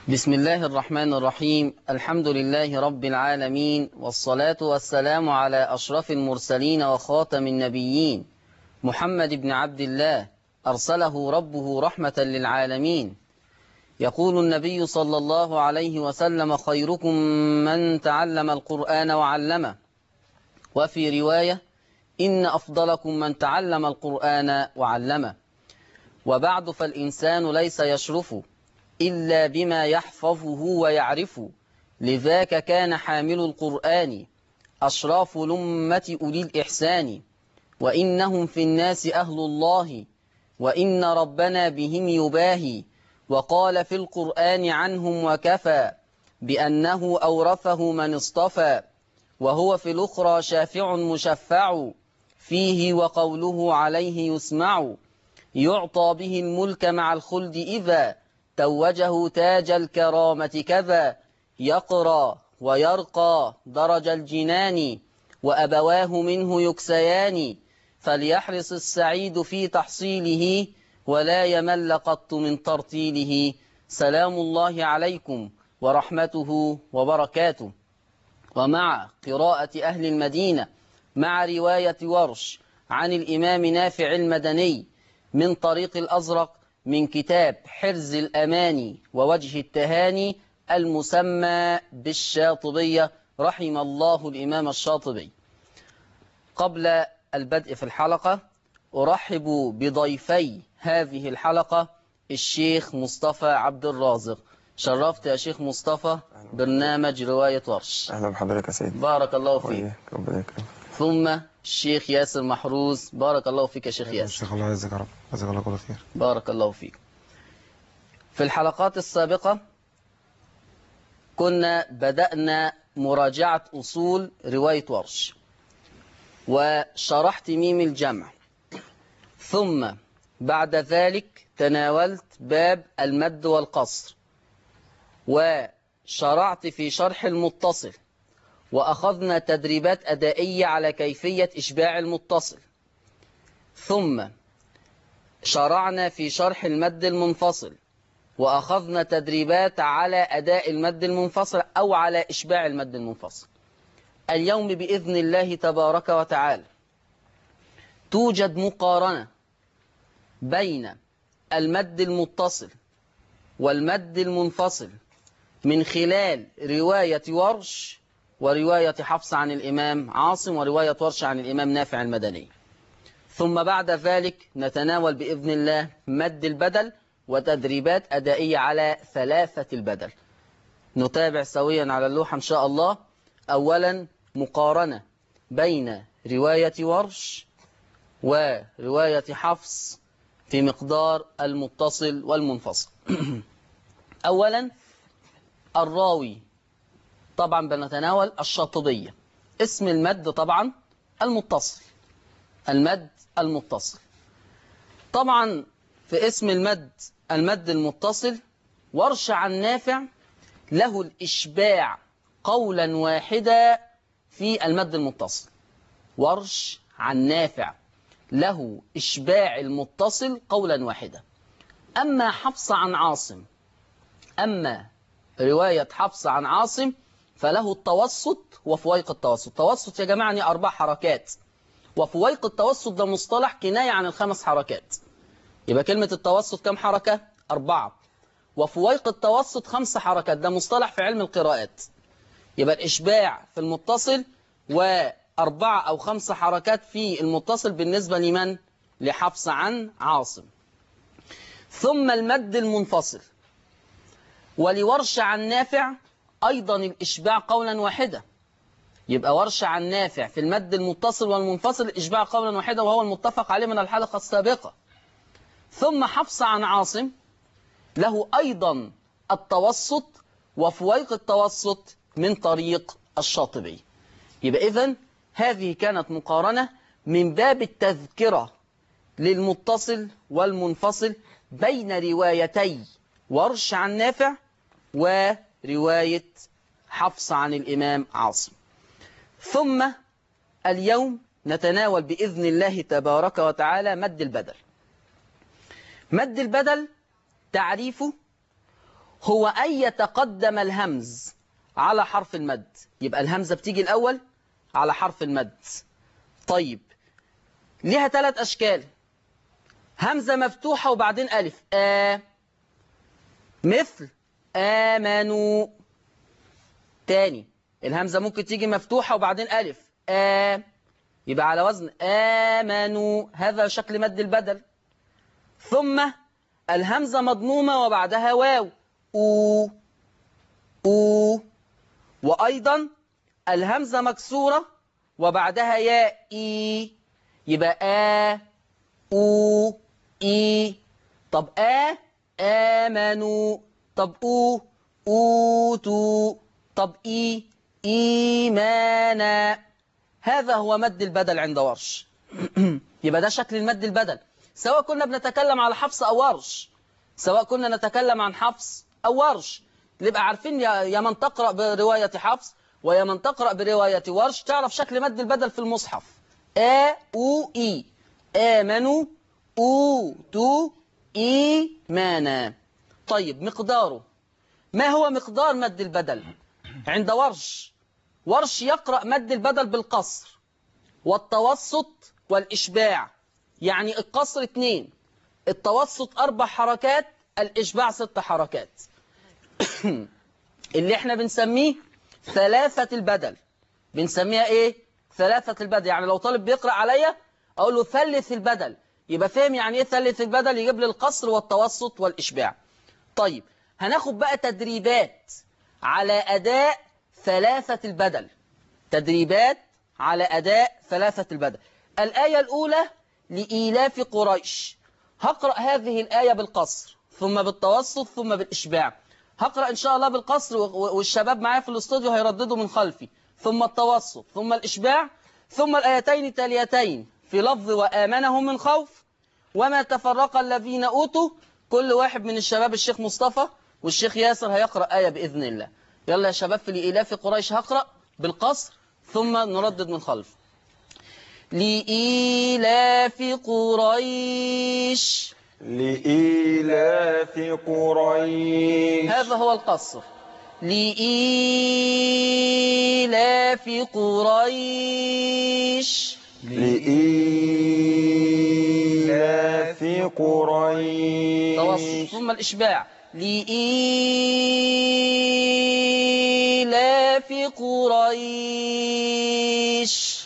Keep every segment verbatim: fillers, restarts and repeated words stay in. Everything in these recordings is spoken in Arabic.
بسم الله الرحمن الرحيم. الحمد لله رب العالمين، والصلاة والسلام على أشرف المرسلين وخاتم النبيين محمد بن عبد الله، أرسله ربه رحمة للعالمين. يقول النبي صلى الله عليه وسلم: خيركم من تعلم القرآن وعلمه. وفي رواية: إن أفضلكم من تعلم القرآن وعلمه. وبعد، فالإنسان ليس يشرف إلا بما يحفظه ويعرف، لذاك كان حامل القرآن أشراف لمة أولي الإحسان. وإنهم في الناس أهل الله، وإن ربنا بهم يباهي. وقال في القرآن عنهم وكفى بأنه أورثه من اصطفى، وهو في الأخرى شافع مشفع، فيه وقوله عليه يسمع. يعطى به الملك مع الخلد إذا توجه تاج الكرامة كذا، يقرى ويرقى درج الجنان، وأبواه منه يكسيان. فليحرص السعيد في تحصيله، ولا يمل قط من ترتيله. سلام الله عليكم ورحمته وبركاته. ومع قراءة أهل المدينة مع رواية ورش عن الإمام نافع المدني من طريق الأزرق من كتاب حرز الأماني ووجه التهاني المسمى بالشاطبية، رحم الله الإمام الشاطبي. قبل البدء في الحلقة، أرحب بضيفي هذه الحلقة الشيخ مصطفى عبد الرازق. شرفت يا شيخ مصطفى برنامج رواية ورش. أهلا بحضرتك يا سيدي. بارك الله فيك. ربنا يكرمك. ثم الشيخ ياسر محروز. بارك الله فيك يا شيخ ياسر. الشيخ الله يجزاك يا رب، جزاك الله كل خير. بارك الله فيك. في الحلقات السابقة كنا بدأنا مراجعة أصول رواية ورش، وشرحت ميم الجمع، ثم بعد ذلك تناولت باب المد والقصر، وشرعت في شرح المتصل، وأخذنا تدريبات أدائية على كيفية إشباع المتصل، ثم شرعنا في شرح المد المنفصل، وأخذنا تدريبات على أداء المد المنفصل أو على إشباع المد المنفصل. اليوم بإذن الله تبارك وتعالى توجد مقارنة بين المد المتصل والمد المنفصل من خلال رواية ورش ورواية حفص عن الإمام عاصم ورواية ورش عن الإمام نافع المدني. ثم بعد ذلك نتناول بإذن الله مد البدل وتدريبات أدائية على ثلاثة البدل. نتابع سويا على اللوحة إن شاء الله. أولا مقارنة بين رواية ورش ورواية حفص في مقدار المتصل والمنفصل. أولا الراوي، طبعا بنتناول الشاطبية. اسم المد طبعا المتصل، المد المتصل. طبعا في اسم المد المد المتصل ورش عن نافع له الإشباع قولا واحدا في المد المتصل. ورش عن نافع له إشباع المتصل قولا واحدا. أما حفص عن عاصم أما رواية حفص عن عاصم فله التوسط وفويق التوسط. توسط يا جماعة يعني أربع حركات، وفويق التوسط ده مصطلح كناية عن الخمس حركات. يبقى كلمة التوسط كم حركة؟ أربعة. وفويق التوسط خمس حركات، ده مصطلح في علم القراءات. يبقى الإشباع في المتصل وأربعة أو خمس حركات في المتصل بالنسبة لمن؟ لحفص عن عاصم. ثم المد المنفصل، ولورش عن نافع أيضا الإشباع قولا واحدا. يبقى ورش عن نافع في المد المتصل والمنفصل الإشباع قولا واحدا، وهو المتفق عليه من الحلقة السابقة. ثم حفص عن عاصم له أيضا التوسط وفويق التوسط من طريق الشاطبي. يبقى إذن هذه كانت مقارنة من باب التذكرة للمتصل والمنفصل بين روايتي ورش عن نافع ورواية حفص عن الإمام عاصم. ثم اليوم نتناول بإذن الله تبارك وتعالى مد البدل. مد البدل تعريفه هو أن يتقدم الهمز على حرف المد. يبقى الهمزة بتيجي الأول على حرف المد. طيب ليها ثلاث أشكال. همزة مفتوحة وبعدين ألف، آ، مثل آمنوا. تاني الهمزة ممكن تيجي مفتوحة وبعدين ألف، آ، يبقى على وزن آمنوا، هذا شكل مد البدل. ثم الهمزة مضمومة وبعدها واو، أو أو. وأيضا الهمزة مكسورة وبعدها ياء، إي، يبقى آ، أو، إي. طب آ، آمنوا. طب أو، أوتوا. طب إي، إيمانا. هذا هو مد البدل عند ورش. يبقى ده شكل المد البدل، سواء كنا بنتكلم على حفص أو ورش، سواء كنا نتكلم عن حفص أو ورش. نبقى عارفين يا من تقرأ برواية حفص ويا من تقرأ برواية ورش تعرف شكل مد البدل في المصحف. آ، أو، إي. آمنوا، أوتوا، إيمانا. طيب مقداره، ما هو مقدار مد البدل عند ورش؟ ورش يقرأ مد البدل بالقصر والتوسط والإشباع. يعني القصر اتنين، التوسط أربع حركات، الإشباع ست حركات. اللي احنا بنسميه ثلاثة البدل. بنسميها ايه؟ ثلاثة البدل. يعني لو طالب بيقرأ عليا أقول له ثلث البدل، يبقى فهم يعني ايه ثلث البدل، يجيب لي القصر والتوسط والإشباع. طيب هناخد بقى تدريبات على أداء ثلاثة البدل. تدريبات على أداء ثلاثة البدل. الآية الأولى لإيلاف قريش. هقرأ هذه الآية بالقصر ثم بالتوسط ثم بالإشباع. هقرأ إن شاء الله بالقصر والشباب معايا في الاستوديو هيرددوا من خلفي، ثم التوسط ثم الإشباع، ثم الآيتين التاليتين في لفظ وآمنهم من خوف وما تفرق الذين أوتوا. كل واحد من الشباب، الشيخ مصطفى والشيخ ياسر، هيقرأ آية بإذن الله. يلا يا شباب في لإيلاف قريش هقرأ بالقصر ثم نردد من خلف. لإيلاف قريش. لإيلاف قريش. هذا هو القصر. لإيلاف قريش. لإيلاف قريش. توسط ثم الإشباع. لإيلاف قريش.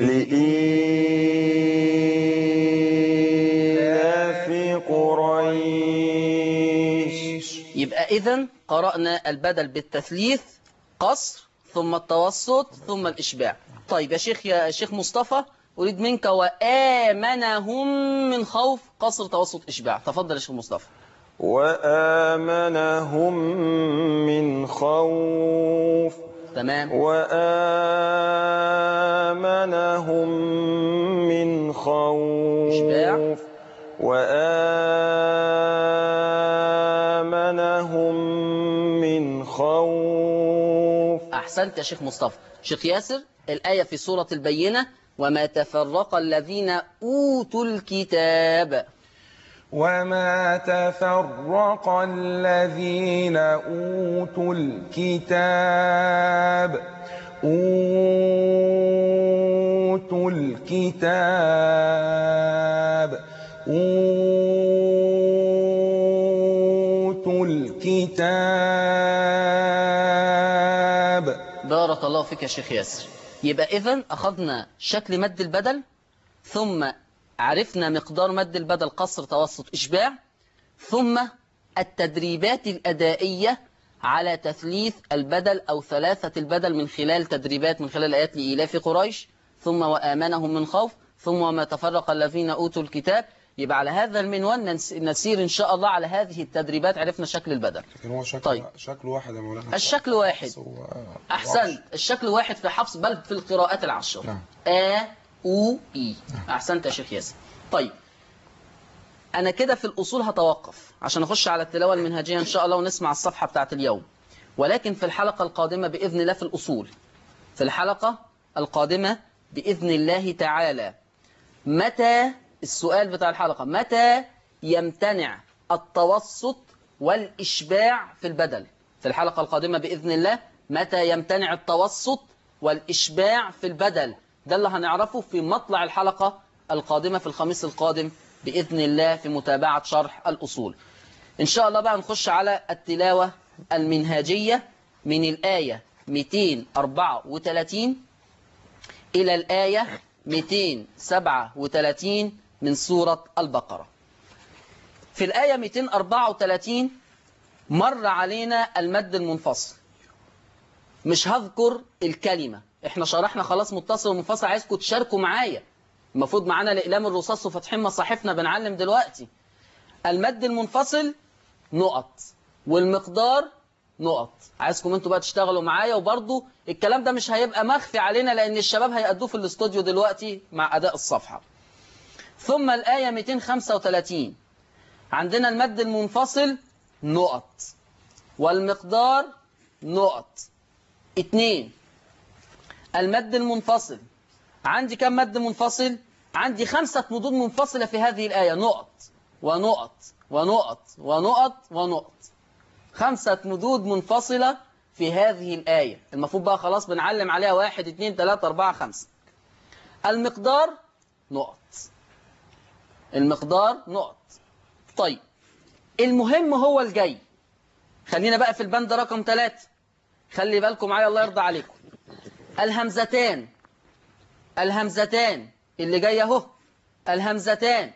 لإيلاف قريش. يبقى إذن قرأنا البدل بالتثليث، قصر ثم التوسط ثم الإشباع. طيب يا شيخ يا شيخ مصطفى، أريد منك وآمنهم من خوف، قصر توسط إشباع. تفضل يا شيخ مصطفى. وآمنهم من خوف. تمام. وآمنهم من خوف. إشباع. وآمنهم من خوف. أحسنت يا شيخ مصطفى. شيخ ياسر، الآية في سورة البينة وما تفرق الذين أوتوا الكتاب. وما تفرق الذين أوتوا الكتاب أوتوا الكتاب أوتوا الكتاب. بارك الله فيك يا شيخ ياسر. يبقى إذن أخذنا شكل مد البدل، ثم عرفنا مقدار مد البدل قصر توسط إشباع، ثم التدريبات الأدائية على تثليث البدل أو ثلاثة البدل من خلال تدريبات من خلال آيات لإيلاف قريش، ثم وآمنهم من خوف، ثم وما تفرق الذين أوتوا الكتاب. يبقى على هذا المنوال نسير إن شاء الله على هذه التدريبات. عرفنا شكل البدل. لكن هو شكل طيب. شكل واحد يا مولانا. الشكل واحد. هو- أحسنت، الشكل واحد في حفص بل في القراءات العشر. نعم. آ، أو، إي. أحسنت يا شيخ ياسر. طيب أنا كده في الأصول هتوقف عشان أخش على التلاوة المنهجية إن شاء الله ونسمع الصفحة بتاعت اليوم. ولكن في الحلقة القادمة بإذن الله في الأصول، في الحلقة القادمة بإذن الله تعالى، متى السؤال بتاع الحلقة، متى يمتنع التوسط والإشباع في البدل. في الحلقة القادمة بإذن الله متى يمتنع التوسط والإشباع في البدل، ده اللي هنعرفه في مطلع الحلقة القادمة في الخميس القادم بإذن الله في متابعة شرح الأصول. إن شاء الله بقى نخش على التلاوة المنهاجية من الآية مئتين وأربعة وثلاثين إلى الآية مئتين وسبعة وثلاثين من سورة البقرة. في الآية مئتين وأربعة وثلاثين مر علينا المد المنفصل. مش هذكر الكلمة، احنا شرحنا خلاص متصل ومنفصل، عايزكم تشاركوا معايا. المفروض معانا الإقلام الرصاص وفاتحين مصاحفنا بنعلم دلوقتي. المد المنفصل نقط والمقدار نقط. عايزكم انتوا بقى تشتغلوا معايا، وبرضو الكلام ده مش هيبقى مخفي علينا لأن الشباب هيأدوه في الاستوديو دلوقتي مع أداء الصفحة. ثم الآية مئتين وخمسة وثلاثين عندنا المد المنفصل نقط والمقدار نقط. اتنين، المد المنفصل عندي كم مد منفصل؟ عندي خمسة مدود منفصلة في هذه الآية، نقط ونقط ونقط ونقط ونقط. خمسة مدود منفصلة في هذه الآية. المفروض بقى خلاص بنعلم عليها واحد اتنين تلاتة أربعة خمسة. المقدار نقط، المقدار نقط. طيب المهم هو الجاي. خلينا بقى في البند رقم ثلاثة. خلي بالكم معايا الله يرضى عليكم. الهمزتان الهمزتان اللي جايه اهو، الهمزتان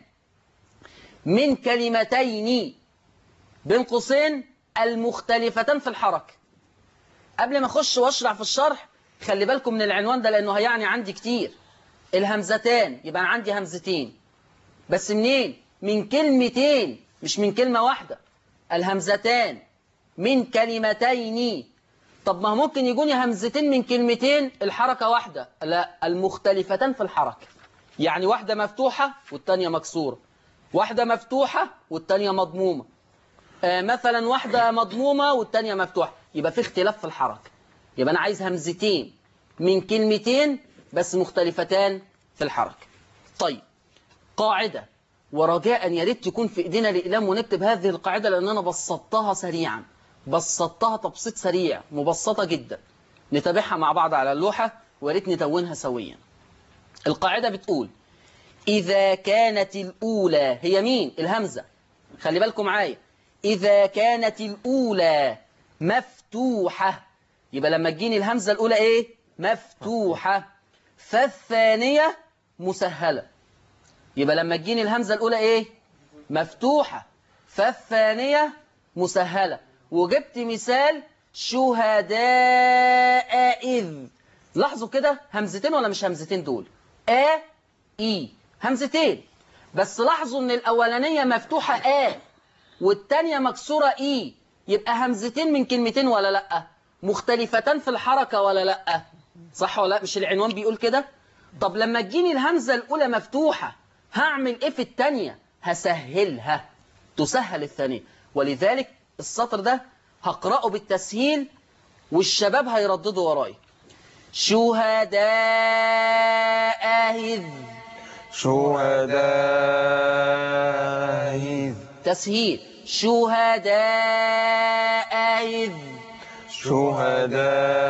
من كلمتين بين قوسين المختلفتان في الحركة. قبل ما اخش واشرح في الشرح خلي بالكم من العنوان ده لانه هيعني عندي كتير. الهمزتان يبقى أنا عندي همزتين، بس منين؟ من كلمتين مش من كلمة واحدة. الهمزتان من كلمتين. طب ما ممكن يجوني همزتين من كلمتين الحركة واحدة، لا، المختلفتان في الحركة. يعني واحدة مفتوحة والتانية مكسورة، واحدة مفتوحة والتانية مضمومة، آه مثلا واحدة مضمومة والتانية مفتوحة، يبقى في اختلاف في الحركة. يبقى أنا عايز همزتين من كلمتين بس مختلفتان في الحركة. طيب قاعدة، ورجاء يا ريت تكون في ايدينا الإقلام ونكتب هذه القاعدة لأن أنا بسطتها سريعا، بسطتها تبسيط سريع، مبسطة جدا. نتابعها مع بعض على اللوحة وريت ندونها سويا. القاعدة بتقول إذا كانت الأولى هي مين؟ الهمزة. خلي بالكم معايا، إذا كانت الأولى مفتوحة يبقى لما تجيني الهمزة الأولى إيه؟ مفتوحة. فالثانية مسهلة. يبقى لما تجيني الهمزة الأولى إيه؟ مفتوحة. فالثانية مسهلة. وجبت مثال شهداء إذ. لاحظوا كده همزتين ولا مش همزتين دول؟ آ إي همزتين، بس لاحظوا إن الأولانية مفتوحة آ والتانية مكسورة إي، يبقى همزتين من كلمتين ولا لأ؟ مختلفتان في الحركة ولا لأ؟ صح ولا لأ؟ مش العنوان بيقول كده؟ طب لما تجيني الهمزة الأولى مفتوحة هعمل إيه في التانية؟ هسهلها، تسهل الثانية. ولذلك السطر ده هقرأه بالتسهيل والشباب هيرددوا وراي. شهداء إذ. شهداء إذ. تسهيل شهداء إذ. شهداء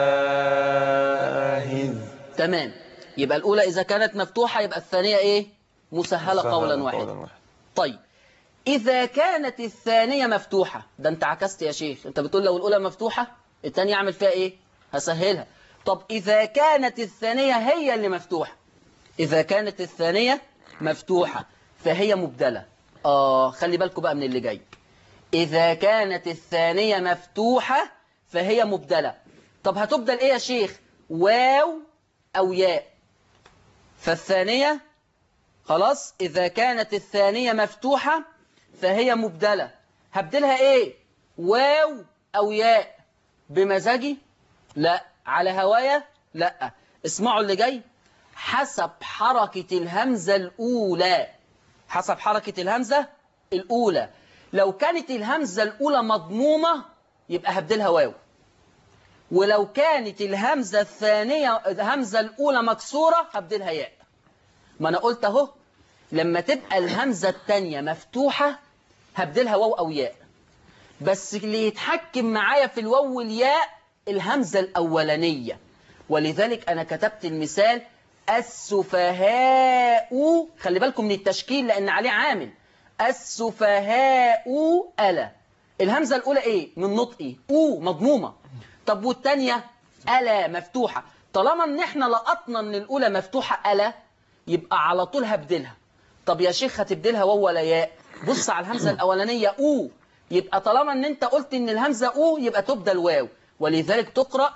إذ. تمام. يبقى الأولى إذا كانت مفتوحة يبقى الثانية إيه؟ مسهلة قولا واحدا. طيب إذا كانت الثانية مفتوحة، ده أنت عكست يا شيخ، أنت بتقول لو الأولى مفتوحة الثانية أعمل فيها إيه؟ هسهلها. طب إذا كانت الثانية هي اللي مفتوحة، إذا كانت الثانية مفتوحة فهي مبدلة. آه خلي بالكم بقى من اللي جاي. إذا كانت الثانية مفتوحة فهي مبدلة. طب هتبدل إيه يا شيخ؟ واو أو ياء. فالثانية خلاص إذا كانت الثانية مفتوحة فهي مبدلة. هبدلها إيه؟ واو أو ياء. بمزاجي؟ لا. على هوايا؟ لا. اسمعوا اللي جاي. حسب حركة الهمزة الأولى. حسب حركة الهمزة الأولى. لو كانت الهمزة الأولى مضمومة يبقى هبدلها واو، ولو كانت الهمزة الثانية الهمزة الأولى مكسورة هبدلها ياء. ما أنا قلت أهو لما تبقى الهمزة الثانية مفتوحة هبدلها واو أو ياء. بس اللي يتحكم معايا في الواو والياء الهمزة الأولانية. ولذلك أنا كتبت المثال السفهاء، خلي بالكم من التشكيل لأن عليه عامل. السفهاء ألا، الهمزة الأولى إيه؟ من نطقي أو مضمومة. طب والتانية ألا مفتوحة. طالما إن إحنا لقطنا إن الأولى مفتوحة ألا، يبقى على طول هبدلها. طب يا شيخ هتبدلها واو ولا ياء؟ بص على الهمزة الأولانية أو، يبقى طالما إن أنت قلت إن الهمزة أو يبقى تبدل واو، ولذلك تقرأ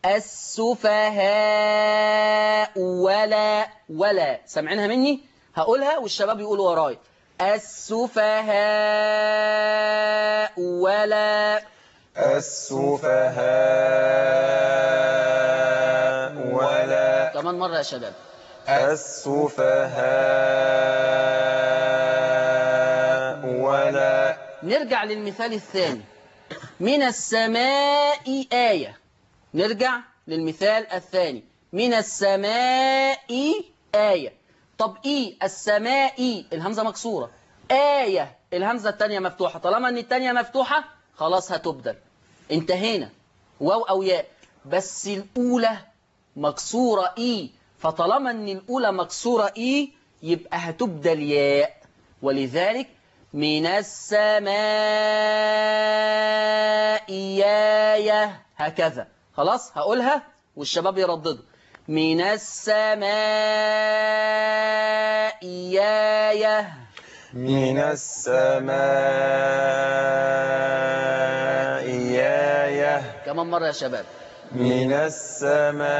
السفهاء ولا ولا. سامعينها مني؟ هقولها والشباب يقولوا وراي. السفهاء ولا السفهاء ولا. كمان مرة يا شباب. السفهاء ولا. نرجع للمثال الثاني. من السماء آية. نرجع للمثال الثاني. من السماء آية. طب إيه السماء الهمزة مكسورة، آية الهمزة الثانية مفتوحة. طالما إن الثانية مفتوحة خلاص هتبدل، انتهينا. واو أو ياء. بس الأولى مكسورة إيه، فطالما إن الأولى مكسورة إيه يبقى هتبدل ياء. ولذلك من السماء آية هكذا. خلاص هقولها والشباب يرددوا. من السماء آية. من السماء آية. كمان مرة يا شباب. من السماء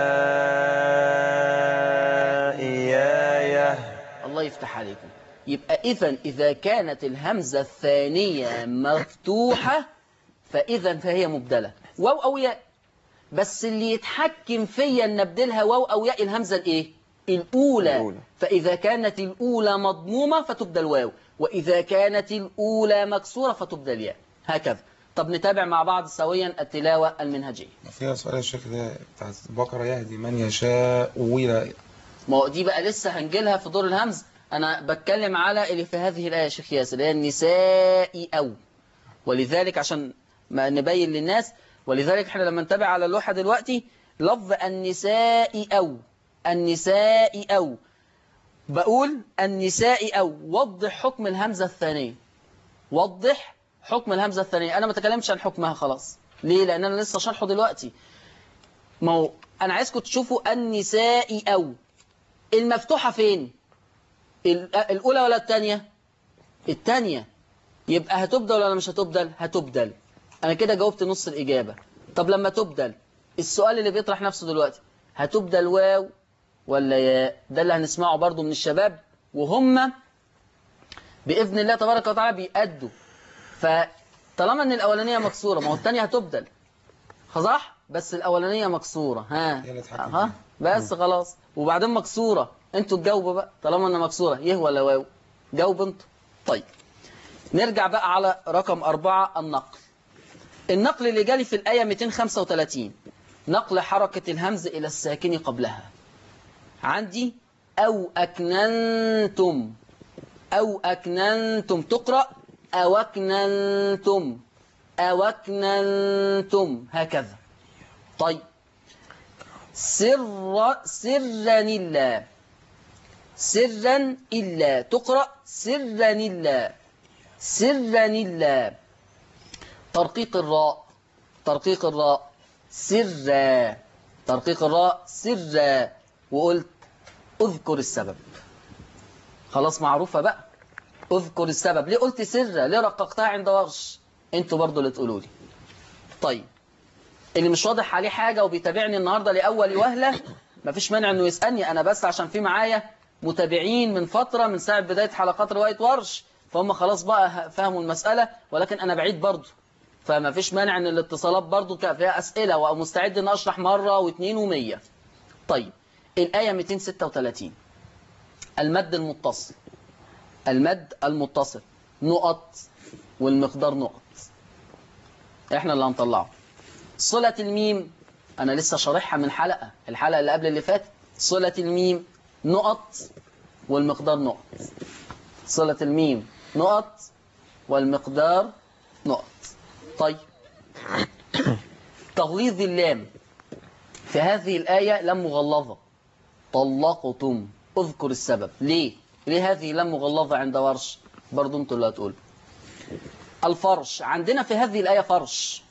آية. الله يفتح عليكم. يبقى إذن إذا كانت الهمزة الثانية مفتوحة فإذا فهي مبدلة واو أو ياء. بس اللي يتحكم فيا ان ابدلها واو او ياء الهمزه الايه؟ الاولى. الأولى. فاذا كانت الاولى مضمومه فتبدل واو، واذا كانت الاولى مكسوره فتبدل ياء، هكذا. طب نتابع مع بعض سويا التلاوه المنهجيه. فيها سؤال الشيخ ده بتاع البقرة، يهدي من يشاء ولا. ما هو دي بقى لسه هنجيلها في دور الهمز. انا بتكلم على اللي في هذه الايه يا شيخ ياسر اللي هي النساء او. ولذلك عشان ما نبين للناس، ولذلك احنا لما نتابع على اللوحة دلوقتي لفظ النساء أو النساء أو، بقول النساء أو وضح حكم الهمزة الثانية. وضح حكم الهمزة الثانية. أنا ما تكلمتش عن حكمها خلاص. ليه؟ لأن أنا لسه شرحه دلوقتي. ما هو أنا عايزكم تشوفوا النساء أو المفتوحة فين؟ الأولى ولا الثانية؟ الثانية. يبقى هتبدل ولا مش هتبدل؟ هتبدل. أنا كده جاوبت نص الإجابة. طب لما تبدل، السؤال اللي بيطرح نفسه دلوقتي، هتبدل واو ولا ياء؟ ده اللي هنسمعه برضو من الشباب وهم بإذن الله تبارك وتعالى بيأدوا. فطالما ان الأولانية مكسورة، ما هو الثانية هتبدل صح؟ بس الأولانية مكسورة. ها ها بس خلاص. وبعدين مكسورة، انتوا تجاوبوا بقى. طالما انها مكسورة يه ولا واو؟ جاوب انتوا. طيب نرجع بقى على رقم أربعة، النقل. النقل اللي جالي في الآية مئتين وخمسة وثلاثين، نقل حركة الهمز إلى الساكن قبلها. عندي أو أكننتم، أو أكننتم تقرأ أو أكننتم، أو أكننتم هكذا. طيب سر سرا إلا، سرا إلا تقرأ سرا إلا، سرا إلا. ترقيق الراء، ترقيق الراء سرا، ترقيق الراء سرا. وقلت اذكر السبب. خلاص معروفة بقى. اذكر السبب. ليه قلت سرا؟ ليه رققتها عند ورش؟ انتوا برضو اللي تقولوا لي. طيب اللي مش واضح عليه حاجة وبيتابعني النهاردة لأول وهلة مفيش مانع انه يسألني انا، بس عشان في معايا متابعين من فترة من ساعة بداية حلقات رواية ورش، فهم خلاص بقى فهموا المسألة، ولكن انا بعيد برضو، فما فيش مانع ان الاتصالات برضو فيها أسئلة ومستعد ان اشرح مرة واثنين ومية. طيب الآية مئتين وستة وثلاثين، المد المتصل، المد المتصل نقط والمقدار نقط، احنا اللي هنطلعه. صلة الميم انا لسه شارحها من حلقة، الحلقة اللي قبل اللي فاتت. صلة الميم نقط والمقدار نقط، صلة الميم نقط والمقدار نقط. طيب تغليظ اللام في هذه الآية لام مغلظة. طلقتم، اذكر السبب. ليه؟ ليه هذه لام مغلظة عند ورش؟ برضو انتوا اللي هتقول. الفرش عندنا في هذه الآية فرش.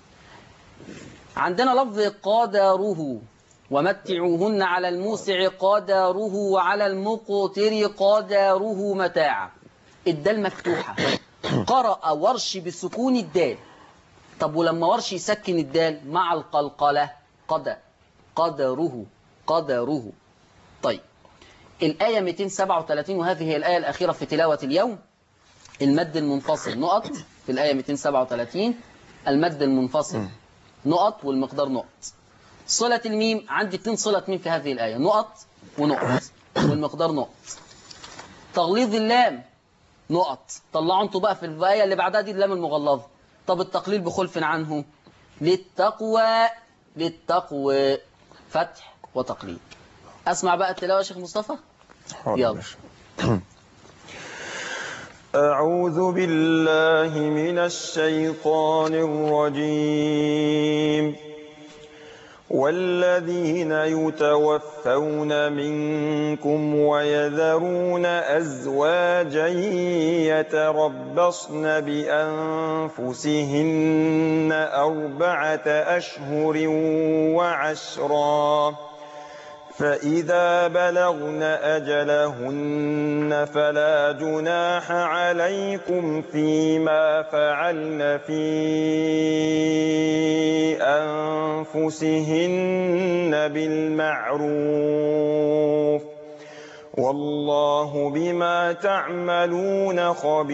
عندنا لفظ قدره ومتعوهن على الموسع قدره وعلى المقتر قدره متاعا. الدال مفتوحة. قرأ ورش بسكون الدال. طب ولما ورش يسكن الدال مع القلقلة قد قدره قدره. طيب الآية مئتين وسبعة وثلاثين وهذه هي الآية الأخيرة في تلاوة اليوم. المد المنفصل نقط في الآية مئتين وسبعة وثلاثين. المد المنفصل نقط والمقدار نقط. صلة الميم عندي اتنين صلة ميم في هذه الآية، نقط ونقط والمقدار نقط. تغليظ اللام نقط. طلعوا انتوا بقى في الآية اللي بعدها دي اللام المغلظة. طب التقليل بخلف عنه للتقوى للتقوى فتح وتقليل. أسمع بقى التلاوة يا شيخ مصطفى. يلا. أعوذ بالله من الشيطان الرجيم. والذين يتوفون منكم ويذرون أزواجا يتربصن بأنفسهن أربعة أشهر وعشرا فإذا بلغن أجلهن فلا جناح عليكم فيما فعلن في أنفسهن بالمعروف والله بما تعملون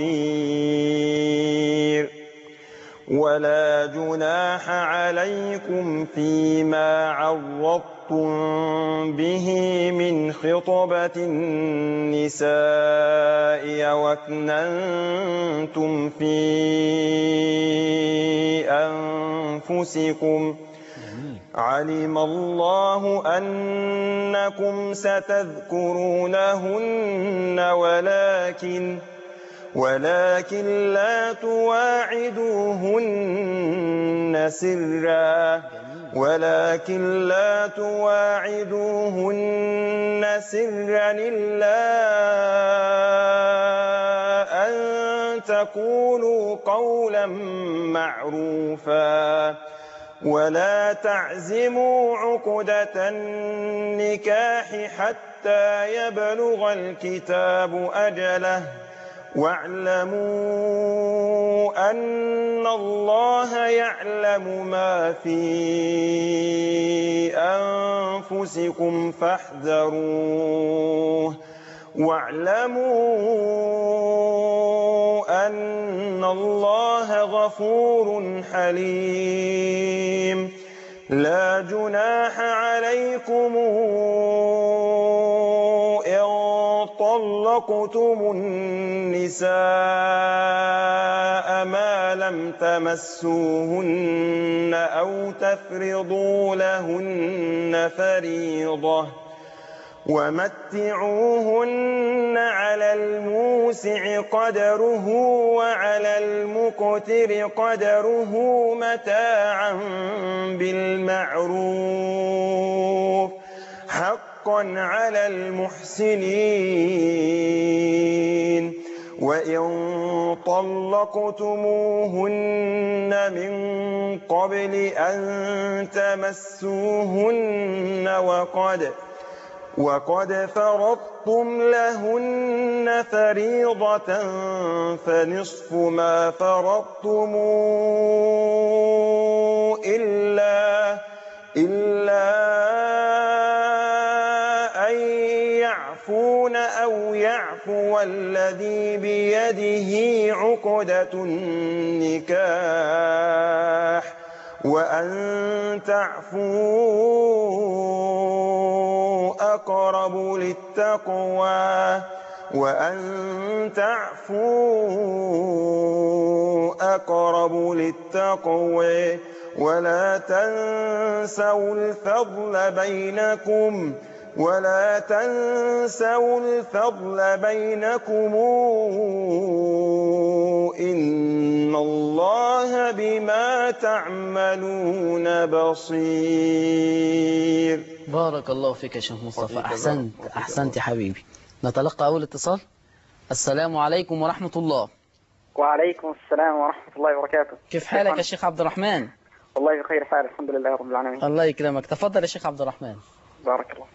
خبير. ولا جناح عليكم فيما عرضتم به من خطبة النساء واكننتم في أنفسكم علم الله أنكم ستذكرونهن ولكن ولكن لا تواعدوهن سرا ولكن لا تواعدوهن سرا إلا أن تقولوا قولا معروفا ولا تعزموا عقدة النكاح حتى يبلغ الكتاب أجله واعلموا أن الله يعلم ما في أنفسكم فاحذروه واعلموا أن الله غفور حليم. لا جناح عليكم إن طلقتم النساء ما لم تمسوهن أو تفرضوا لهن فريضة ومتعوهن على الموسع قدره وعلى المقتر قدره متاعا بالمعروف حقا على المحسنين. وإن طلقتموهن من قبل أن تمسوهن وقد وقد فرضتم لهن فريضة فنصف ما فرضتم إلا إلا أن يعفون أو يعفو الذي بيده عقدة النكاح وأن تعفوا أقرب للتقوى وأن تعفوا أقرب للتقوى ولا تنسوا الفضل بينكم ولا تنسوا الفضل بينكم إن الله بما تعملون بصير. بارك الله فيك يا شيخ مصطفى، أحسنت أحسنت يا حبيبي. نتلقى أول اتصال. السلام عليكم ورحمة الله. وعليكم السلام ورحمة الله وبركاته. كيف حالك يا شيخ عبد الرحمن؟ والله بخير حال الحمد لله رب العالمين. الله يكرمك، تفضل يا شيخ عبد الرحمن. بارك الله.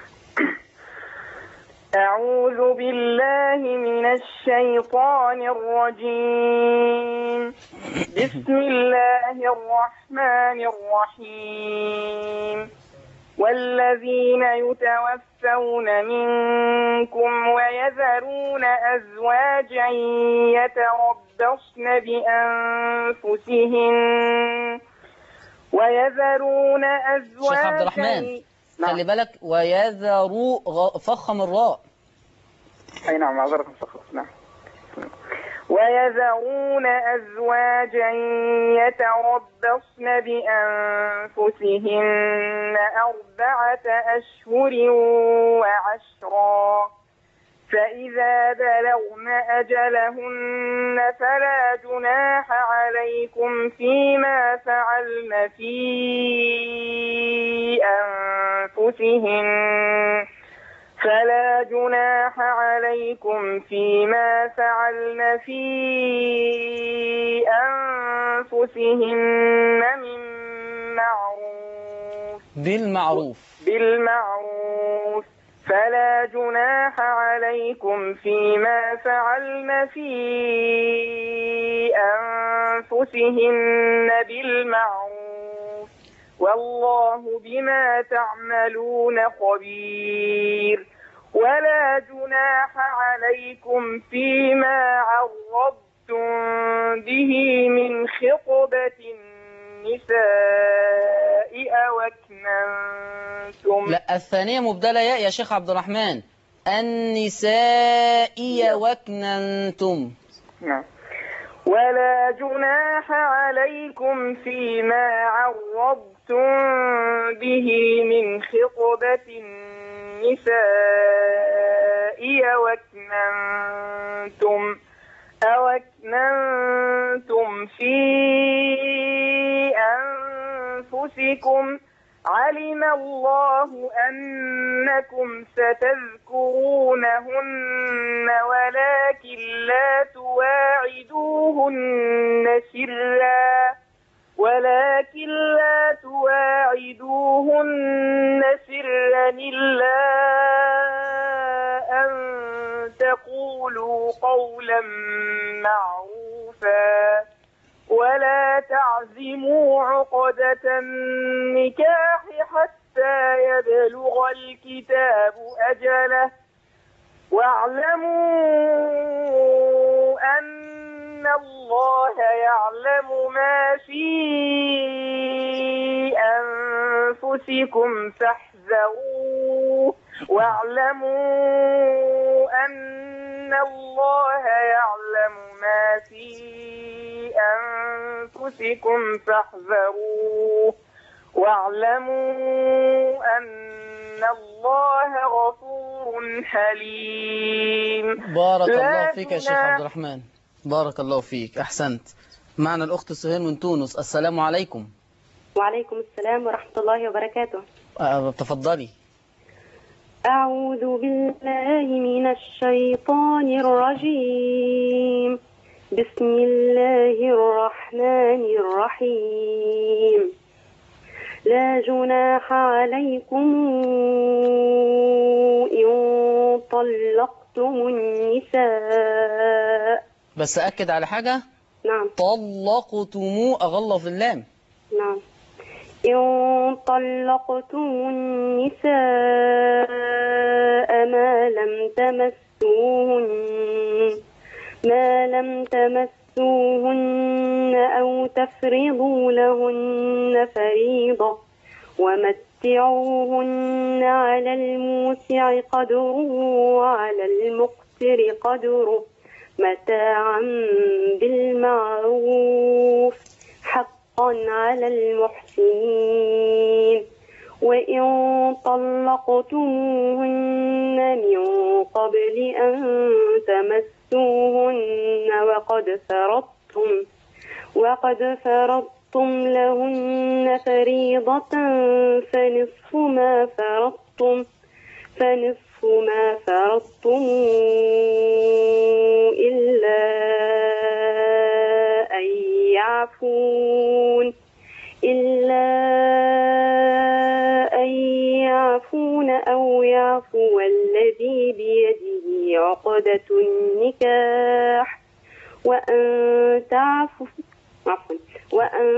أعوذ بالله من الشيطان الرجيم. بسم الله الرحمن الرحيم. والذين يتوفون منكم ويذرون أزواجا يتربصن بأنفسهن ويذرون أزواجا. شيخ عبد الرحمن خلي بالك، ويذروا غ... فخم الراء. أي نعم معذرة فخم. نعم. ويذرون أزواجا يتربصن بأنفسهن أربعة أشهر وعشرا فإذا بلغن أجلهن فلا جناح عليكم فيما فعلن في أنفسهن فلا جناح عليكم فيما فعلن في أنفسهن من معروف بالمعروف بالمعروف فلا جناح عليكم فيما فعلن في أنفسهن بالمعروف والله بما تعملون خبير. ولا جناح عليكم فيما عرضتم به من خطبة النساء أو أكننتم. لا، الثانية مبدلة ياء يا شيخ عبد الرحمن. النساء وكننتم. نعم. ولا جناح عليكم فيما عرضتم به من خطبة النساء أو أكننتم أو أكننتم في أنفسكم علم الله أنكم ستذكرونهن ولكن لا تواعدوهن سرا ولكن لا تواعدوهن سرا إلا أن تقولوا قولا معروفا ولا تعزموا عقدة النكاح حتى يبلغ الكتاب أجله واعلموا أن الله يعلم ما في أنفسكم فاحذروه واعلموا أن الله يعلم ما في أنفسكم فاحذروه واعلموا أن الله غفور حليم. بارك الله فيك يا شيخ عبد الرحمن، بارك الله فيك، أحسنت. معنا الأخت سهير من تونس. السلام عليكم. وعليكم السلام ورحمة الله وبركاته. أه تفضلي. أعوذ بالله من الشيطان الرجيم. بسم الله الرحمن الرحيم. لا جناح عليكم إن طلقتم النساء. بس أكد على حاجة. نعم. طلقتم أغلظ اللام. نعم. إن طلقتم النساء ما لم تمسوهن ما لم تمسوهن أو تفرضوا لهن فريضة ومتعوهن على الموسع قدره وعلى المقتر قدره متاعا بالمعروف حقا على المحسنين وإن طلقتموهن من قبل أن تمسوهن وقد فرضتم وقد فرضتم لهن فريضة فنصف ما فرضتم فنصف ما فرضتم إلا أن يعفون إلا أن يعفون أو يعفو الذي بيده عقدة النكاح وأن تعفوا عفوا وأن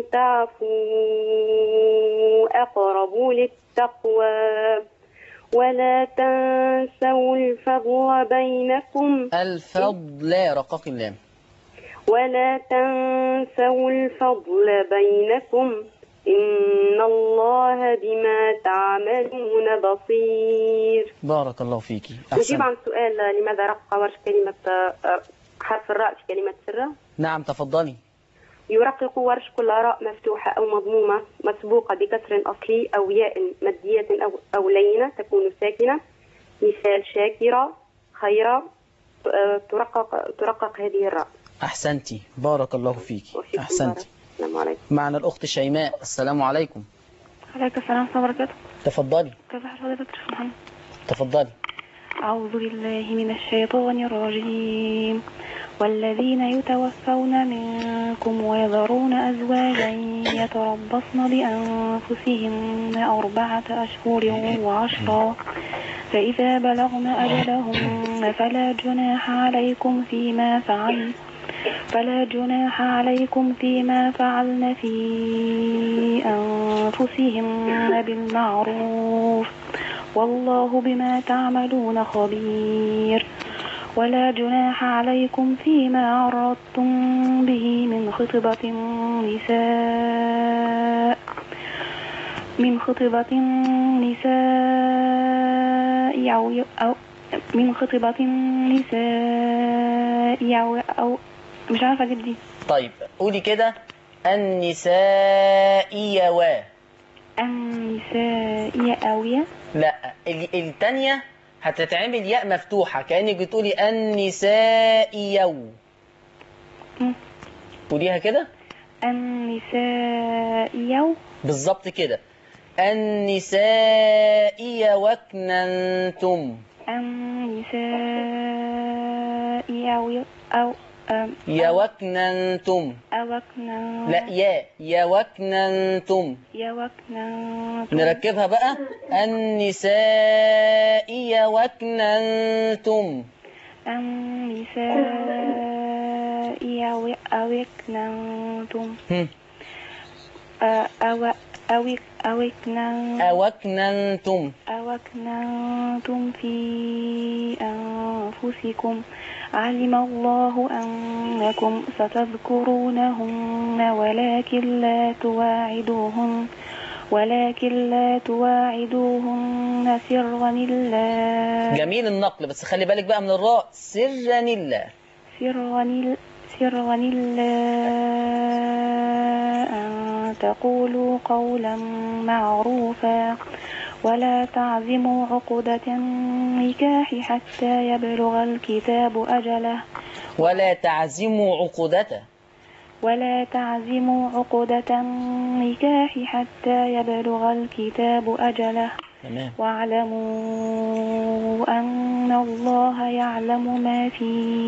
تعفوا أقرب للتقوى ولا تنسوا الفضل بينكم الفضل رقاق اللام. ولا تنسوا الفضل بينكم إن الله بما تعملون بصير. بارك الله فيكي. أجيب عن سؤال لماذا رقق ورش كلمة حرف الراء في كلمة سرة؟ نعم تفضلي. يرقق ورش كل راء مفتوحة أو مضمومة مسبوقة بكسر أصلي أو ياء مادية أو, أو لينة تكون ساكنة. مثال شاكرة خيرة ترقق ترقق هذه الراء. أحسنتي بارك الله فيكي. أحسنتي. السلام عليكم. معنا الأخت شيماء. السلام عليكم. عليكم السلام ورحمة الله وبركاته. تفضلي. كيف حضرتك يا محمد؟ تفضلي. أعوذ بالله من الشيطان الرجيم. والذين يتوفون منكم ويذرون أزواجا يتربصن بأنفسهن أربعة أشهر وعشرا فإذا بلغن أجلهن فلا جناح عليكم فيما فعلن فلا جناح عليكم فيما فعلن في أنفسهن بالمعروف والله بما تعملون خبير. ولا جناح عليكم فيما عرضتم به من خطبة النساء من خطبة النساء أو, أو من خطبة النساء أو, أو مش عارفة جدي. طيب قولي كده النساء و النساء أوية. لا الثانية هتتعمل ياء مفتوحة كأنك بتقولي النساء يو. قوليها كده النساء يو بالظبط كده. النساء وكننتم النساء أو أو يوكننتم أوكننتم لا يا يوكننتم يوكننتم. نركبها بقى النساء يوكننتم النساء أوكننتم أو أوك أوكننتم أوكننتم أوكننتم في أنفسكم علم الله أنكم ستذكرونهن ولكن لا تواعدوهن ولكن لا تواعدوهن سرا إلا. جميل النقل بس خلي بالك بقى من الراء سرا إلا سرا سرا إلا أن تقولوا قولا معروفا ولا تعزموا عقدة النكاح حتى يبلغ الكتاب أجله ولا تعزموا عقدته ولا تعزموا عقدة النكاح حتى يبلغ الكتاب أجله. تمام. واعلموا أن الله يعلم ما في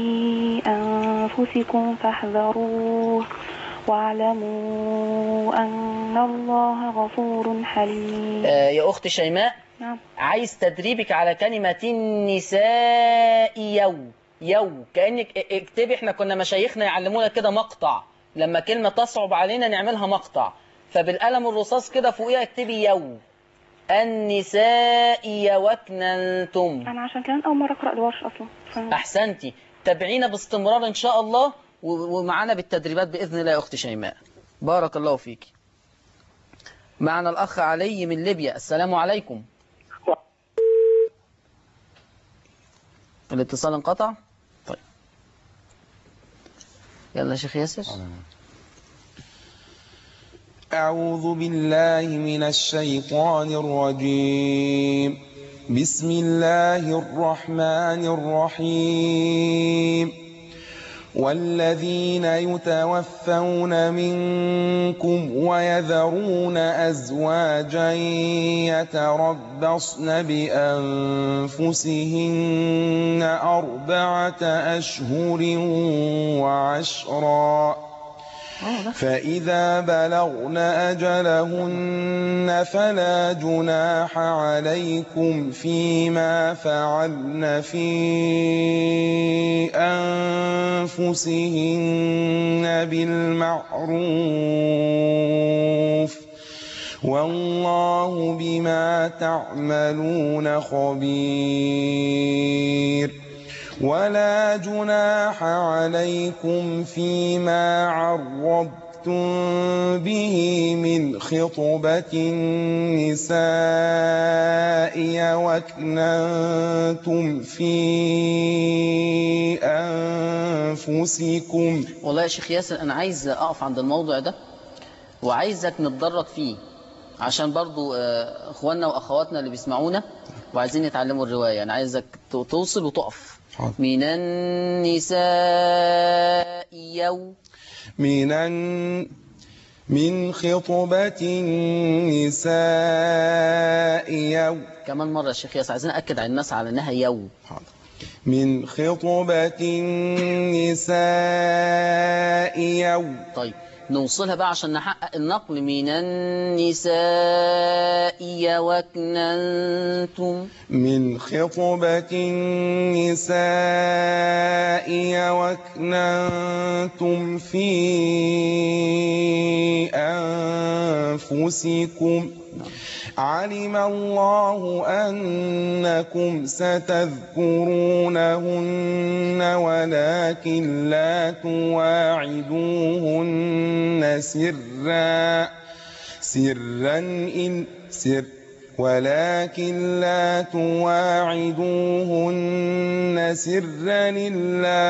أنفسكم فاحذروه واعلموا أن الله غفور حليم. آه يا أخت شيماء. نعم. عايز تدريبك على كلمة النساء يو يو كأنك اكتبي. احنا كنا مشايخنا يعلمونا كده مقطع لما كلمة تصعب علينا نعملها مقطع فبالقلم الرصاص كده فوقيها اكتبي يو النساء يوكننتم. أنا عشان كان أول مرة أقرأ الورش أصلا. ف... أحسنتي. تابعينا باستمرار إن شاء الله ومعانا بالتدريبات بإذن الله يا أختي شيماء. بارك الله فيك. معنا الأخ علي من ليبيا. السلام عليكم. الاتصال انقطع. طيب يلا يا شيخ ياسر. أعوذ بالله من الشيطان الرجيم. بسم الله الرحمن الرحيم. والذين يتوفون منكم ويذرون أزواجا يتربصن بأنفسهن أربعة أشهر وعشرا فإذا بلغن أجلهن فلا جناح عليكم فيما فعلن في أنفسهن بالمعروف والله بما تعملون خبير. ولا جناح عليكم فيما عرضتم به من خطبة النساء وأكننتم في أنفسكم. والله يا شيخ ياسر أنا عايز أقف عند الموضوع ده وعايزك نتدرج فيه عشان برضو أخواننا وأخواتنا اللي بيسمعونا وعايزين يتعلموا الرواية. أنا عايزك توصل وتقف. من النساء يوم من الن... من خطبة النساء يوم. كمان مرة يا شيخ ياسر عايزين أكد على الناس على أنها يوم. من خطبة النساء يوم. طيب نوصلها بقى عشان نحقق النقل. من النساء وكننتم. من خطبة النساء وكننتم في أنفسكم علم الله أنكم ستذكرونهن ولكن لا تواعدوهن سرا سرا إن سر ولكن لا تواعدوهن سرا إلا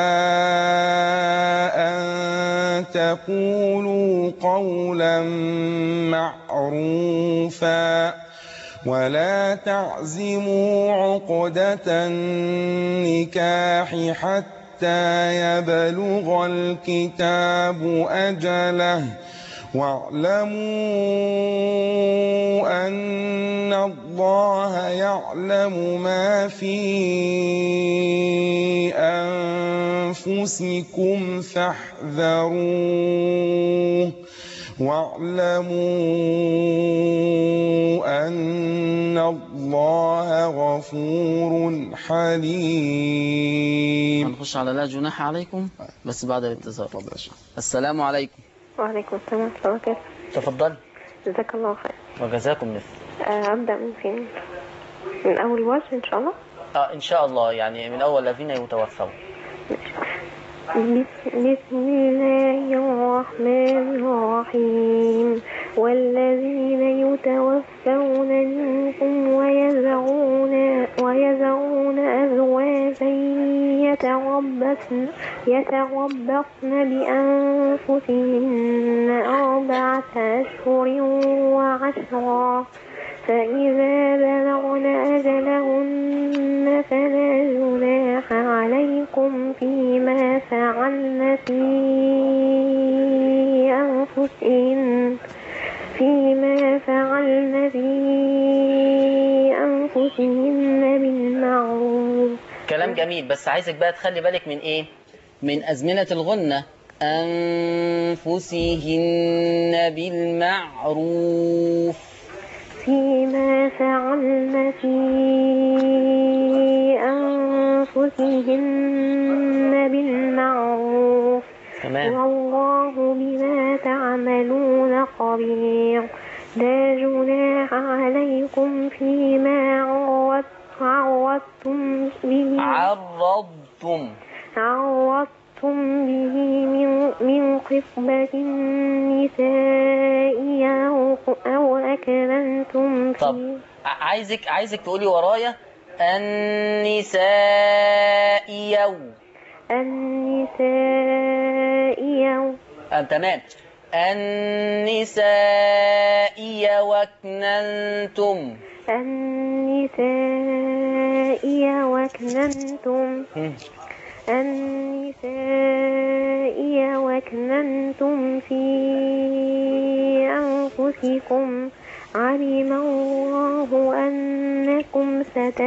أن تقولوا قولا معروفا ولا تعزموا عقدة النكاح حتى يبلغ الكتاب أجله واعلموا أن الله يعلم ما في أنفسكم فاحذروه واعلموا أن الله غفور حليم. هنخش على لا جناح عليكم بس بعد الاتصال. السلام عليكم. وعليكم السلام ورحمة الله وبركاته. تفضل. جزاك الله خير. وجزاكم مثل. آه، أبدأ من فين؟ من أول وجه إن شاء الله؟ آه إن شاء الله يعني من أول الذين يتوفون. بسم الله الرحمن الرحيم. والذين يتوفون منكم ويذرون ويذرون أزواجا يتربصن يتربصن بأنفسهن أربعة أشهر وعشرا فإذا بلغن أجلهن فلا جناح عليكم فيما فعلن في أنفسهن فيما فعلن في أنفسهن بالمعروف. كلام جميل بس عايزك بقى تخلي بالك من إيه؟ من أزمنة الغنة. أنفسهن بالمعروف فيما فعلن في أنفسهن بالمعروف تمام. والله بما تعملون خبير. لا جناح عليكم فيما عرضتم به عرضتم عرضتم به من من خطبة النساء أو أكننتم طب فيه. عايزك عايزك تقولي ورايا النساء يوم. النساء يوم. آه تمام. النساء وكننتم. النساء وكننتم النساء وكننتم في أنفسكم علم الله أنكم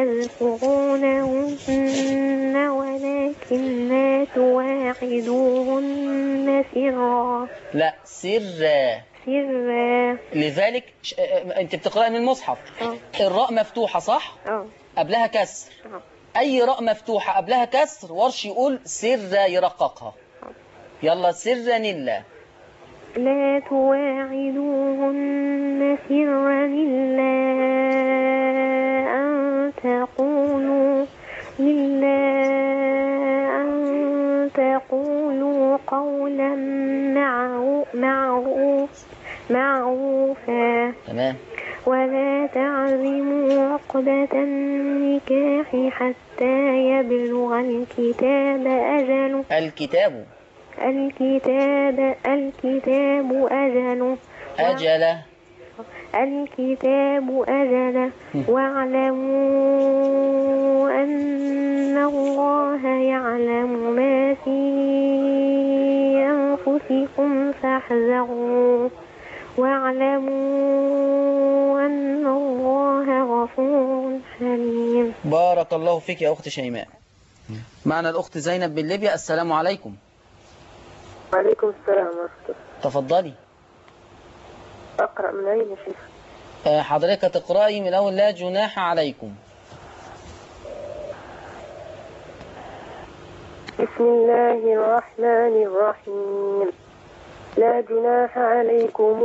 ستذكرونهن ولكن لا تواعدوهن سرا. لا سرا. سرا. لذلك ش... انت بتقرأي من المصحف. أوه. الراء مفتوحة صح؟ اه قبلها كسر. أوه. اي راء مفتوحة قبلها كسر ورش يقول سرا يرققها. يلا سرا لله. لا تواعدوهن سرا إلا أن تقولوا إلا أن تقولوا قولا معروف معروفا. تمام. ولا تعزموا عقدة النكاح حتى يبلغ الكتاب أجله. الكتاب الكتاب الكتاب أجله. أجله. الكتاب أجله. واعلموا أن الله يعلم ما في أنفسكم فاحذروا واعلموا أن الله غفور حليم. بارك الله فيك يا أخت شيماء. معنا الأخت زينب من ليبيا. السلام عليكم. وعليكم السلام ورحمة الله. تفضلي. أقرأ من أين يا شيخ؟ حضرتك تقرأي من أول لا جناح عليكم. بسم الله الرحمن الرحيم. لا جناح عليكم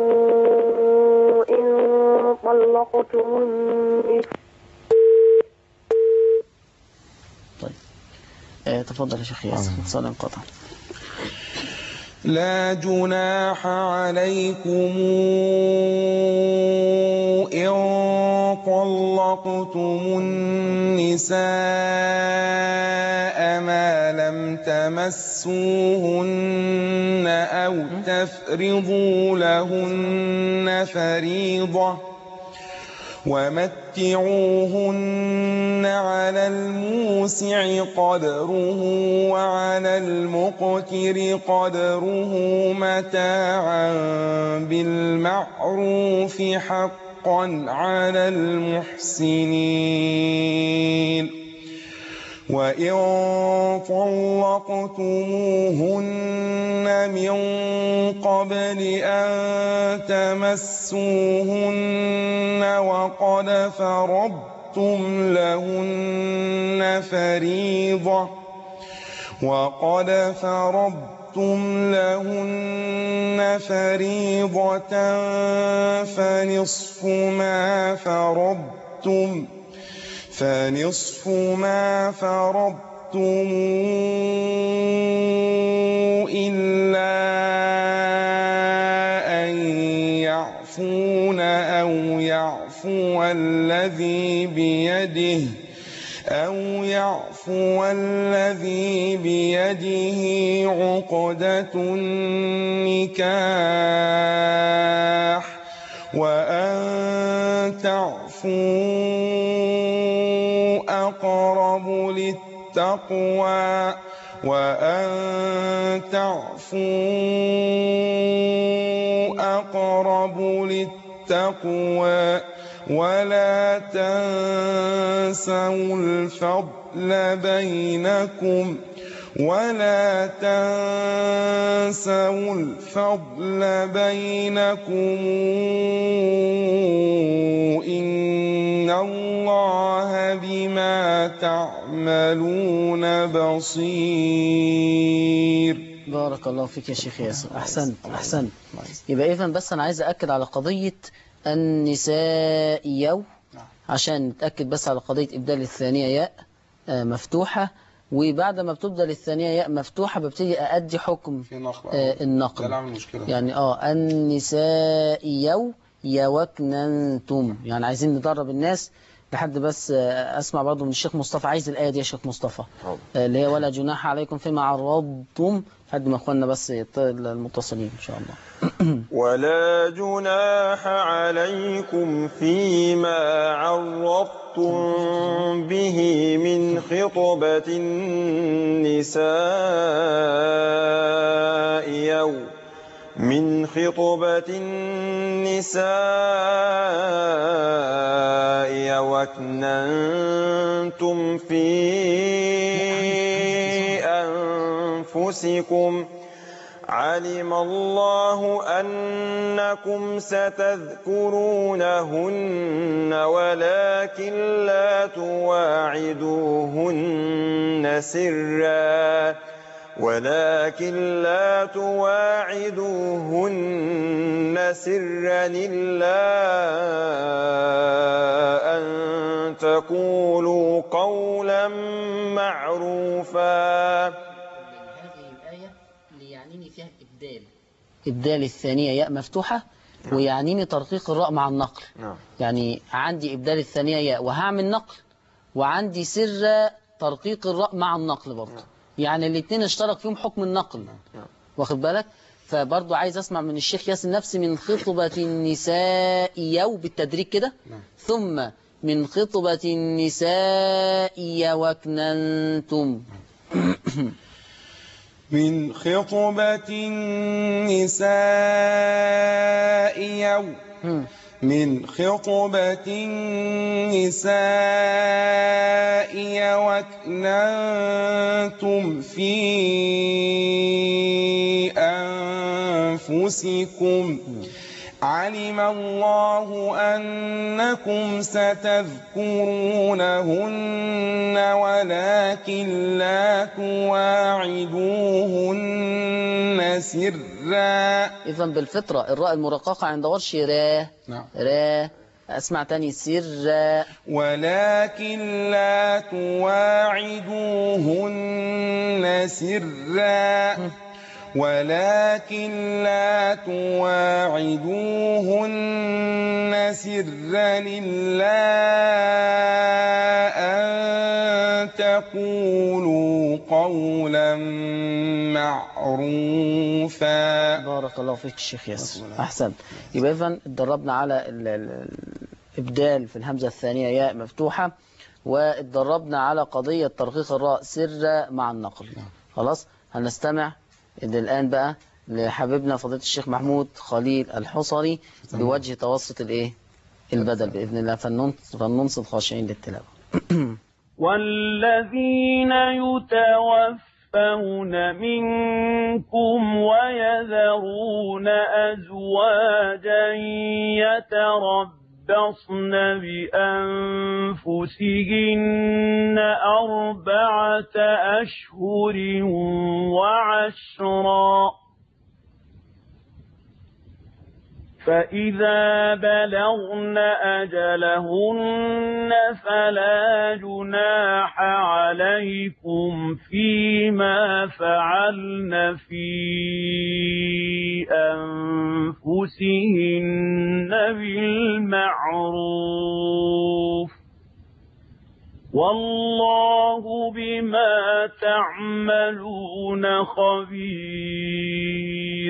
إن طلقتم النساء. طيب آه تفضل يا شيخ ياسر. اتصال انقطع. لا جناح عليكم إن طلقتم النساء ما لم تمسوهن أو تفرضوا لهن فريضة ومتعوهن على الموسع قدره وعلى المقتر قدره متاعا بالمعروف حقا على المحسنين. وإن طلقتموهن من قبل أن تمسوهن وقد فرضتم لهن فريضة وقد فرضتم لهن فريضة فنصف ما فرضتم فنصف ما فرضتم إلا أن يعفون أو يعفو الذي بيده أو يعفو الذي بيده عقدة النكاح وأن تعفوا أقرب للتقوى وأن تعفوا أقرب للتقوى ولا تنسوا الفضل بينكم ولا تنسوا الفضل بينكم إن الله بما تعملون بصير. بارك الله فيك يا شيخ ياسر. أحسنت أحسنت. يبقى إذن بس أنا عايز أأكد على قضية النساء يو عشان نتأكد بس على قضية إبدال الثانية ياء مفتوحة، وبعد ما بتبدل الثانية ياء مفتوحة ببتدي أأدي حكم آه النقل. يعني آه النساء يو يوكننتم، يعني عايزين ندرب الناس لحد بس أسمع برضو من الشيخ مصطفى، عايز الآية دي يا شيخ مصطفى اللي هي ولا جناح عليكم فيما عرضتم، لحد ما أخواننا بس المتصلين إن شاء الله. ولا جناح عليكم فيما عرضتم به من خطبة النساء يوم من خطبة النساء وأكننتم في أنفسكم علم الله أنكم ستذكرونهن ولكن لا تواعدوهن سرا ولكن لا تواعدوهن سرا إلا أن تقولوا قولا معروفا. هذه الآية اللي يعنيني فيها الإبدال، إبدال الثانية ياء مفتوحة، ويعنيني ترقيق الراء مع النقل. يعني عندي إبدال الثانية ياء وهعمل نقل، وعندي سر ترقيق الراء مع النقل برضه. يعني الاثنين اشترك فيهم حكم النقل، واخد بالك؟ فبرضه عايز اسمع من الشيخ ياسر نفسي من خطبة النساء يو بالتدريج كده، ثم من خطبة النساء وكننتم. من خطبة النساء يو من خطبة النساء وكننتم في أنفسكم علم الله أنكم ستذكرونهن ولكن لا تواعدوهن سرا. إذن بالفطرة الراء المرققة عند ورش را. نعم. را. أسمع تاني سرا. ولكن لا تواعدوهن سرا ولكن لا تواعدوهن سرا إلا أن تقولوا قولا معروفا. بارك الله فيك الشيخ ياسر، أحسن. يبقى إذن اتدربنا على الإبدال في الهمزة الثانية ياء مفتوحة، واتدربنا على قضية ترقيق الراء سر مع النقل. خلاص هنستمع الآن بقى لحبيبنا فضيلة الشيخ محمود خليل الحصري بوجه توسط الايه البدل بإذن الله، فلننصت خاشعين للتلاوة. والذين يتوفون منكم ويذرون أزواجا يتربصن بأنفسهن أربعة أشهر وعشرا، فإذا بلغن أجلهن فلا جناح عليكم فيما فعلن في أنفسهن بالمعروف، والله بما تعملون خبير.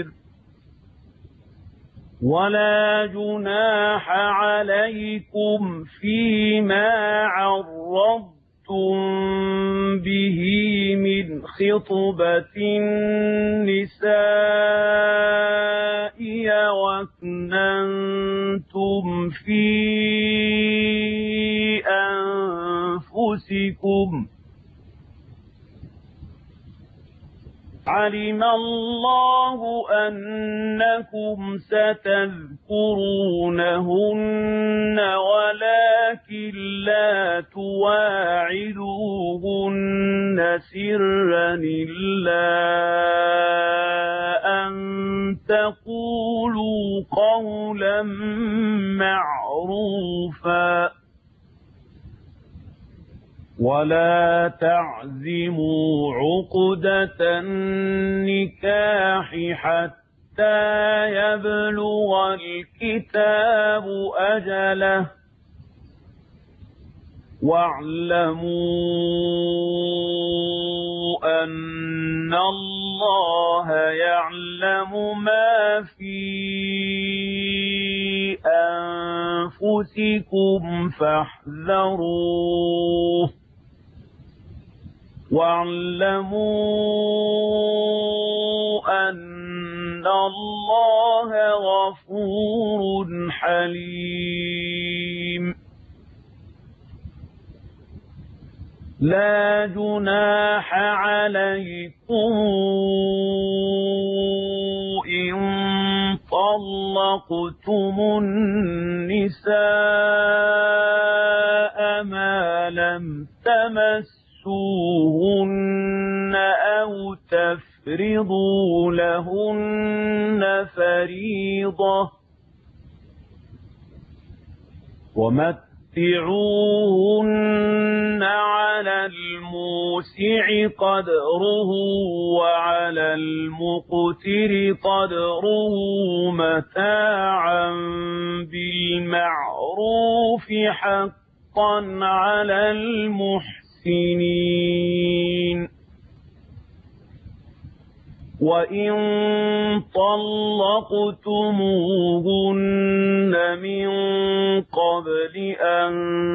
ولا جناح عليكم فيما عرضتم به من خطبة النساء وأكننتم في أنفسكم علم الله أنكم ستذكرونهن ولكن لا تواعدوهن سرا إلا أن تقولوا قولا معروفا، ولا تعزموا عقدة النكاح حتى يبلغ الكتاب أجله، واعلموا أن الله يعلم ما في أنفسكم فاحذروه واعلموا أن الله غفور حليم. لا جناح عليكم إن طلقتم النساء ما لم تمسوهن أو تفرضوا لهن فريضة ومتعوهن على الموسع قدره وعلى المقتر قدره متاعا بالمعروف حقا على المحسنين. وإن طلقتموهن من قبل أن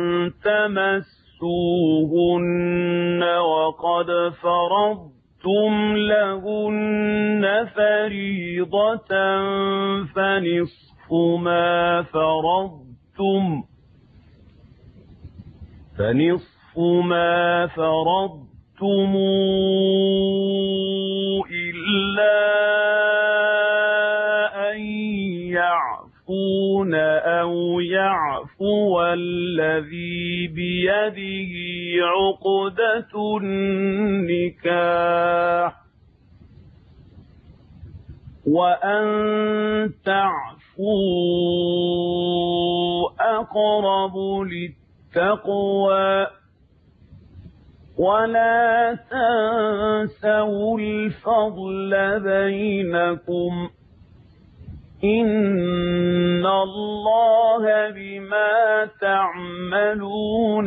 تمسوهن وقد فرضتم لهن فريضة فنصف ما فرضتم فنصف ما فرضتم إلا أن يعفون أو يعفو الذي بيده عقدة النكاح وأن تعفوا أقرب للتقوى ولا تنسوا الفضل بينكم إن الله بما تعملون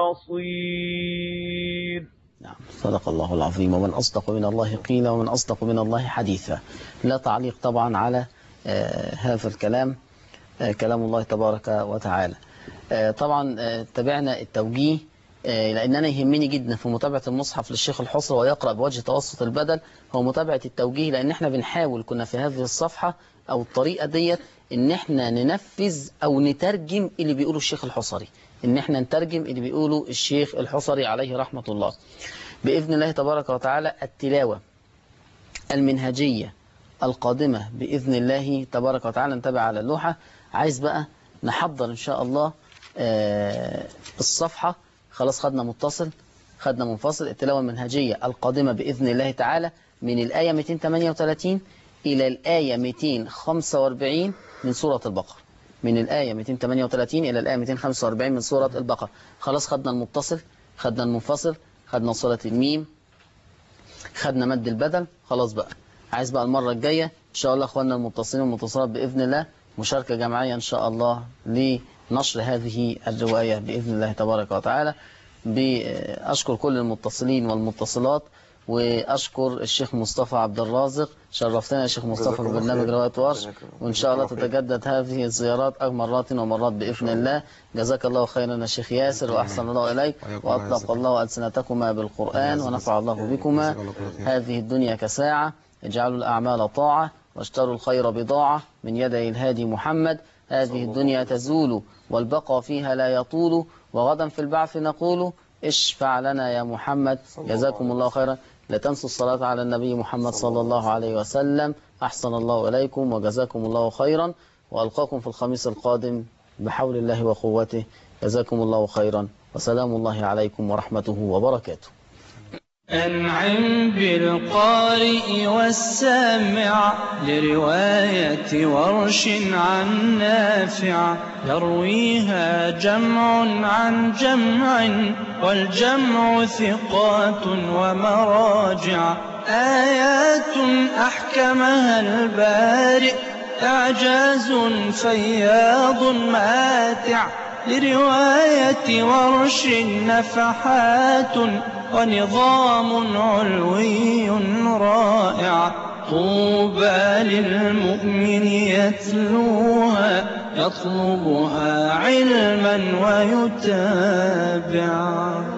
بصير. نعم، صدق الله العظيم. ومن أصدق من الله قيلا ومن أصدق من الله حديثا. لا تعليق طبعا على آه هذا الكلام، آه كلام الله تبارك وتعالى. آه طبعا آه تابعنا التوجيه، لأن أنا يهمني جدا في متابعة المصحف للشيخ الحصري ويقرأ بوجه توسط البدل هو متابعة التوجيه، لأن احنا بنحاول كنا في هذه الصفحة أو الطريقة ديت إن احنا ننفذ أو نترجم اللي بيقوله الشيخ الحصري، إن احنا نترجم اللي بيقوله الشيخ الحصري عليه رحمة الله بإذن الله تبارك وتعالى. التلاوة المنهجية القادمة بإذن الله تبارك وتعالى نتابع على اللوحة. عايز بقى نحضر إن شاء الله آه الصفحة. خلاص خدنا متصل، خدنا منفصل. التلاوة المنهجية القادمة بإذن الله تعالى من الآية مئتين وثمانية وثلاثين إلى الآية مئتين وخمسة وأربعين من سورة البقرة. من الآية مئتين وثمانية وثلاثين إلى الآية مئتين وخمسة وأربعين من سورة البقرة. خلاص خدنا المتصل، خدنا المنفصل، خدنا صلة الميم، خدنا مد البدل. خلاص بقى عايز بقى المرة الجاية إن شاء الله أخواننا المتصلين والمتصلات بإذن الله مشاركة جماعية إن شاء الله لنشر هذه الرواية بإذن الله تبارك وتعالى. بأشكر كل المتصلين والمتصلات، وأشكر الشيخ مصطفى عبد الرازق. شرفتنا يا شيخ مصطفى ببرنامج رواية ورش، وإن شاء الله تتجدد هذه الزيارات مرات ومرات بإذن الله. جزاك الله خيرا يا شيخ ياسر، وأحسن الله إليك، وأطلق الله ألسنتكما بالقرآن، ونفع الله بكما. هذه الدنيا كساعة، اجعلوا الأعمال طاعة، واشتروا الخير بضاعة من يدي الهادي محمد. هذه الدنيا تزول والبقى فيها لا يطول، وغدا في البعث نقول اشفع لنا يا محمد. جزاكم الله خيرا. لا تنسوا الصلاة على النبي محمد صلى الله عليه وسلم. أحسن الله إليكم وجزاكم الله خيرا، وألقاكم في الخميس القادم بحول الله وقوته. جزاكم الله خيرا، وسلام الله عليكم ورحمته وبركاته. أنعم بالقارئ والسامع لرواية ورش عن نافع، يرويها جمع عن جمع، والجمع ثقات ومراجع. آيات أحكمها البارئ، إعجاز فياض ماتع، لرواية ورش نفحات ونظام علوي رائع طوبى للمؤمن يتلوها يطلبها علما ويتابع